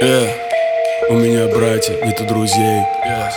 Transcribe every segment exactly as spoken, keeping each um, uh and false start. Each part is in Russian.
Yeah. У меня братья, нету друзей. Yes.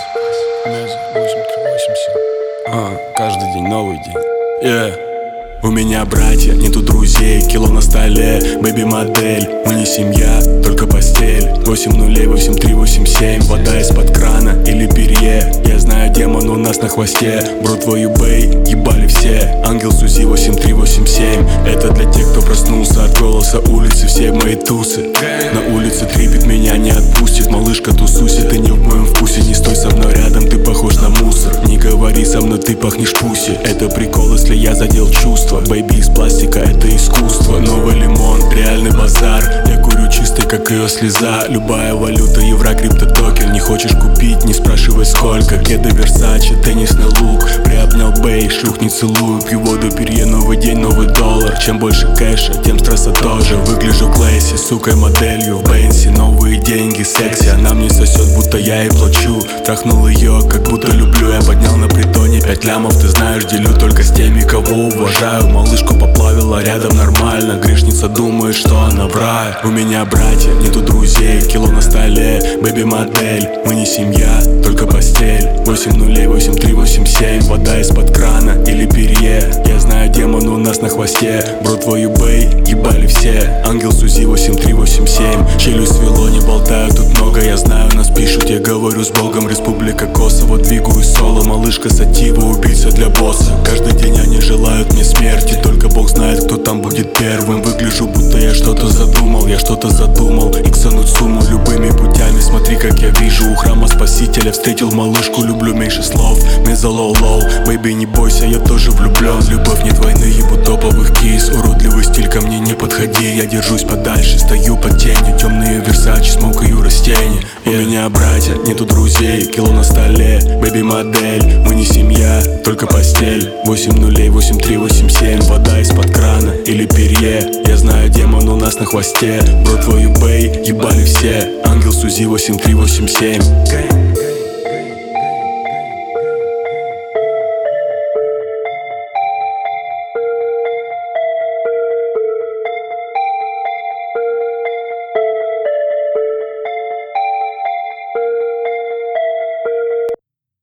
А, каждый день новый день. Yeah. У меня братья, нету друзей. Кило на столе, бэби-модель. Мы не семья, только постель. Восемь нулей, восемь три, восемь семь. Вода из-под крана или перье. Я знаю, демон у нас на хвосте. Бро, твою бэй, ебали все. Ангел Сузи восемь три, восемь семь. Это для тех, кто проснулся от голоса улицы. Все мои тусы. На улице трипит, меня не отпустит. Малышка, тусуйся, ты не в моем вкусе. Не стой со мной рядом, ты похож на мусор. Не говори со мной, ты пахнешь пуси. Это прикол, если я задел чувства. Бэйби из пластика, это искусство. Новый лимон, реальный базар. Я курю чистый, как ее слеза. Любая валюта, евро, крипто, токен. Не хочешь купить, не спрашивай сколько. Кеды, Версаче, теннисный лук. Приобнял бэй, шлюх не целую. Пью воду, перье, новый день, новый доллар. Чем больше кэша, тем стресса тоже. Выгляжу клэсси, сукой моделью в Бенси. Новые деньги, секси. Она мне сосет, будто я ей плачу. Трахнул ее, как будто люблю. Я поднял на притоне пять лямов. Ты знаешь, делю только с теми, кого уважаю. Малышку поплавила рядом нормально. Грешница думает, что она в рае. У меня братья, нету друзей. Кило на столе, бэби-модель. Мы не семья, только постель. Восемь нулей, восемь три, восемь семь. Вода из-под крана или перье. Я знаю, демон у нас на хвосте. Бро, твою бэй, ебали все. Ангел Сузи восемь три, восемь семь. Челюсть свело, не болтаю, тут много. Я знаю, нас пишут, я говорю с Богом. Республика Косово, двигаюсь соло. Малышка сатива, убийца для босса. Каждый день они желают мне смерти. Только Бог знает, кто там будет первым. Выгляжу, будто я что-то задумал. Я что-то задумал, иксануть сумму любыми путями. Смотри, как я вижу, у храма Спасителя встретил малышку. Люблю меньше слов, меза лоу-лоу. Бэйби, не бойся, я тоже влюблен. Любовь нет войны, ебу топовых кис. Уродливый стиль, ко мне не подходи. Я держусь подальше, стою под тенью. Темные Версачи, смокаю растения. У меня братья, нету друзей. Кило на столе, бэби-модель. Мы не семья, только постель. Восемь нулей, восемь три, восемь семь. Вода из-под крана или перье. Я знаю, демон у нас на хвосте. Бро, твою бэй, ебали все. Ангел Сузи восемь три, восемь семь.